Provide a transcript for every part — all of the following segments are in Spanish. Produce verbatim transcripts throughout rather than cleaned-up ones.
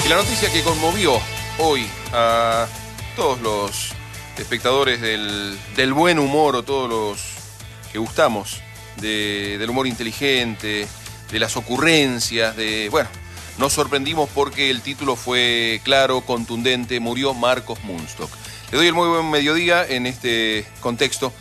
Y la noticia que conmovió hoy a todos los espectadores del, del buen humor, o todos los que gustamos de, del humor inteligente, de las ocurrencias, de... bueno, nos sorprendimos porque el título fue claro, contundente: murió Marcos Munstock. Le doy el muy buen mediodía en este contexto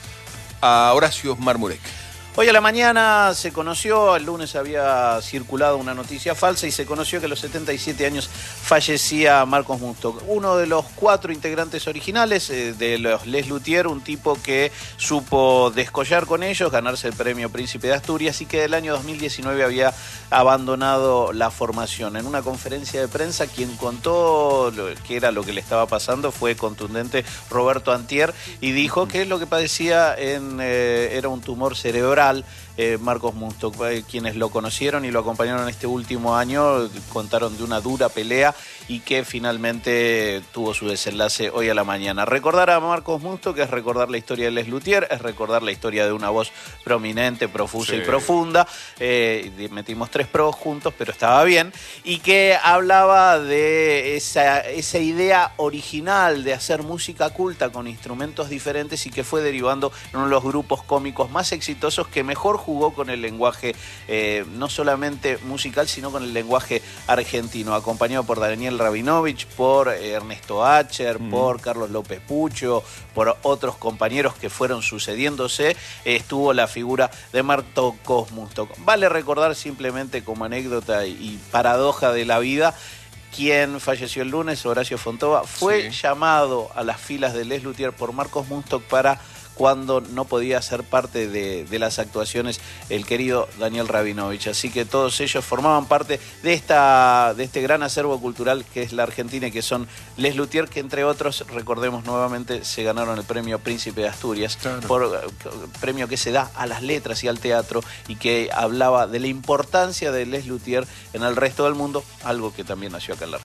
a Horacio Marmurek. Hoy a la mañana se conoció, el lunes había circulado una noticia falsa y se conoció que a los setenta y siete años fallecía Marcos Munstock, uno de los cuatro integrantes originales eh, de los Les Luthiers, un tipo que supo descollar con ellos, ganarse el premio Príncipe de Asturias y que del año dos mil diecinueve había abandonado la formación. En una conferencia de prensa, quien contó lo, qué era lo que le estaba pasando fue contundente Roberto Antier, y dijo que lo que padecía en, eh, era un tumor cerebral. Eh, Marcos Munstock, eh, quienes lo conocieron y lo acompañaron este último año, contaron de una dura pelea y que finalmente tuvo su desenlace hoy a la mañana. Recordar a Marcos Munstock es recordar la historia de Les Luthiers, es recordar la historia de una voz prominente, profusa sí. y profunda. Eh, metimos tres pros juntos, pero estaba bien. Y que hablaba de esa, esa idea original de hacer música culta con instrumentos diferentes y que fue derivando en uno de los grupos cómicos más exitosos, que mejor jugó con el lenguaje eh, no solamente musical, sino con el lenguaje argentino, acompañado por Daniel Rabinovich, por eh, Ernesto Acher, mm. por Carlos López Pucho, por otros compañeros que fueron sucediéndose. Eh, estuvo la figura de Marcos Munstock. Vale recordar, simplemente como anécdota y, y paradoja de la vida, quien falleció el lunes, Horacio Fontova, fue sí. llamado a las filas de Les Luthiers por Marcos Munstock para cuando no podía ser parte de, de las actuaciones el querido Daniel Rabinovich. Así que todos ellos formaban parte de, esta, de este gran acervo cultural que es la Argentina y que son Les Luthiers, que entre otros, recordemos nuevamente, se ganaron el premio Príncipe de Asturias, claro. por premio que se da a las letras y al teatro, y que hablaba de la importancia de Les Luthiers en el resto del mundo, algo que también nació acá en la